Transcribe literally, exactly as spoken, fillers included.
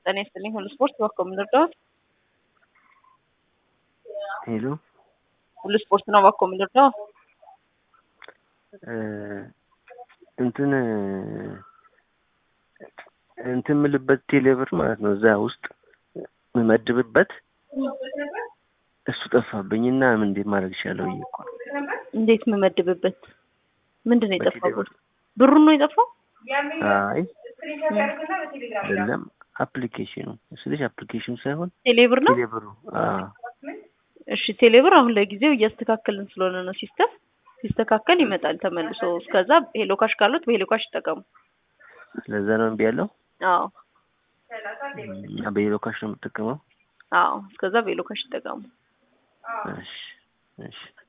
ጤና ይስጥልኝ ሁሉ ስፖርት በኮም ልርዳዎት? ሄሎ ሁሉ ስፖርት ነው በኮም ልርዳው? እንትን እንትን ምልበት ቴሌብር ማለት ነው እዛ ውስጥ መመድብበት እሱ ጠፋብኝና ምን እንዴት ማድረግ ይችላል ይቆ እንዴት መመድብበት ምንድነው የጠፋው? ብሩ ነው የጠፋው? አይ አይደለም አፕሊኬሽኑ ስለዚህ አፕሊኬሽኑ ሳይሆን ቴሌብር ነው ቴሌብሩ አዎ እሺ ቴሌብር አሁን ለጊዜው እያስተካከልን ስለሆነ ነው ሲስተም ሲስተካከል ይመጣል ተመልሶ እስከዛ ሄሎ ካሽ ካሉት በሄሎ ካሽ ተጠቀሙ ለዛ ነው እንዴ ያለው አዎ እና በሄሎ ካሽ ነው የምትጠቀመው አዎ እስከዛ በሄሎ ካሽ ተጠቀሙ እሺ እሺ